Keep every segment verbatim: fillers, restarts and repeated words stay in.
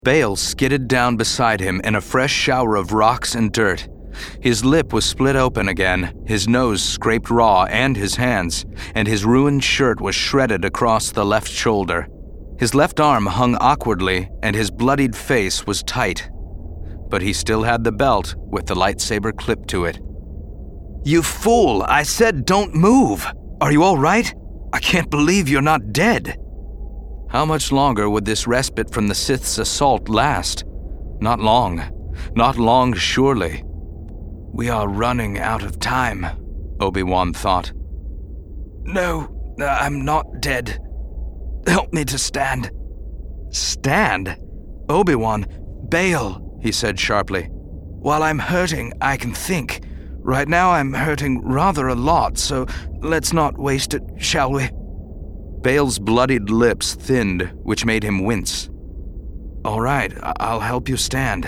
Bail skidded down beside him in a fresh shower of rocks and dirt. His lip was split open again, his nose scraped raw and his hands, and his ruined shirt was shredded across the left shoulder. His left arm hung awkwardly, and his bloodied face was tight. But he still had the belt with the lightsaber clipped to it. "You fool! I said don't move! Are you all right? I can't believe you're not dead!" How much longer would this respite from the Sith's assault last? Not long. Not long, surely. "We are running out of time," Obi-Wan thought. "No, I'm not dead. Help me to stand." "Stand? Obi-Wan, Bail," he said sharply. "While I'm hurting, I can think. Right now I'm hurting rather a lot, so let's not waste it, shall we?" Bail's bloodied lips thinned, which made him wince. "All right, I'll help you stand."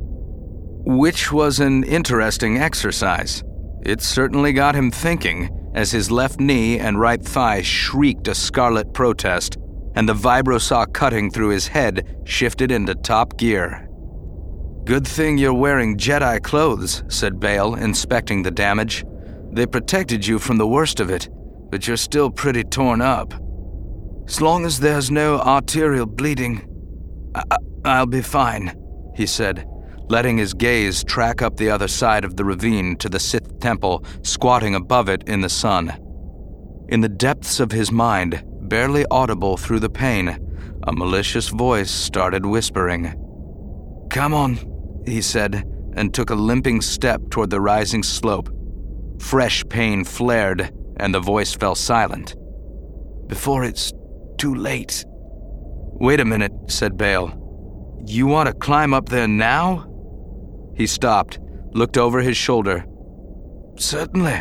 Which was an interesting exercise. It certainly got him thinking, as his left knee and right thigh shrieked a scarlet protest, and the vibrosaw cutting through his head shifted into top gear. "Good thing you're wearing Jedi clothes," said Bail, inspecting the damage. "They protected you from the worst of it, but you're still pretty torn up. As long as there's no arterial bleeding, I- I'll be fine," he said, letting his gaze track up the other side of the ravine to the Sith temple squatting above it in the sun. In the depths of his mind, barely audible through the pain, a malicious voice started whispering. "Come on," he said, and took a limping step toward the rising slope. Fresh pain flared, and the voice fell silent. "Before it's too late." "Wait a minute," said Bail. "You want to climb up there now?" He stopped, looked over his shoulder. "Certainly."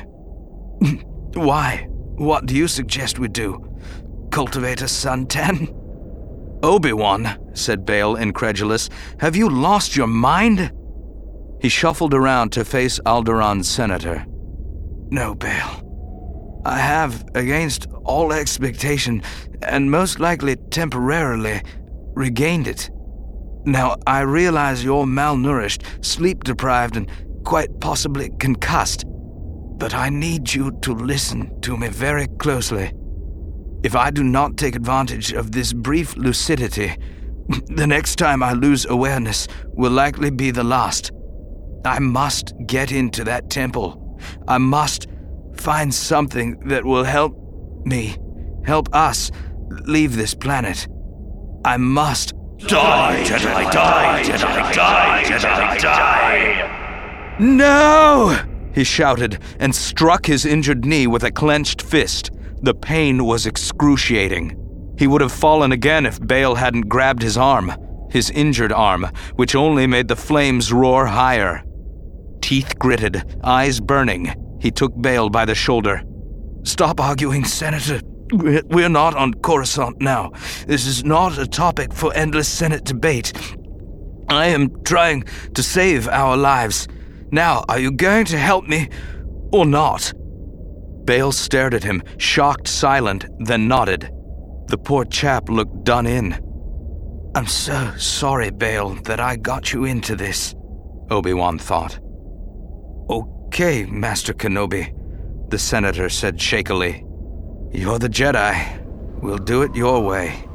"Why? What do you suggest we do? Cultivate a suntan?" "Obi-Wan," said Bail, incredulous, "have you lost your mind?" He shuffled around to face Alderaan's senator. "No, Bail. I have, against all expectation, and most likely temporarily, regained it. Now, I realize you're malnourished, sleep-deprived, and quite possibly concussed, but I need you to listen to me very closely. If I do not take advantage of this brief lucidity, the next time I lose awareness will likely be the last. I must get into that temple. I must find something that will help me, help us leave this planet. I must..." Die, Jedi, die, Jedi, die, Jedi, die! "No!" he shouted, and struck his injured knee with a clenched fist. The pain was excruciating. He would have fallen again if Bail hadn't grabbed his arm, his injured arm, which only made the flames roar higher. Teeth gritted, eyes burning, he took Bail by the shoulder. "Stop arguing, Senator. We're not on Coruscant now. This is not a topic for endless Senate debate. I am trying to save our lives. Now, are you going to help me or not?" Bail stared at him, shocked, silent, then nodded. The poor chap looked done in. "I'm so sorry, Bail, that I got you into this," Obi-Wan thought. "Okay, Master Kenobi," the senator said shakily. "You're the Jedi. We'll do it your way."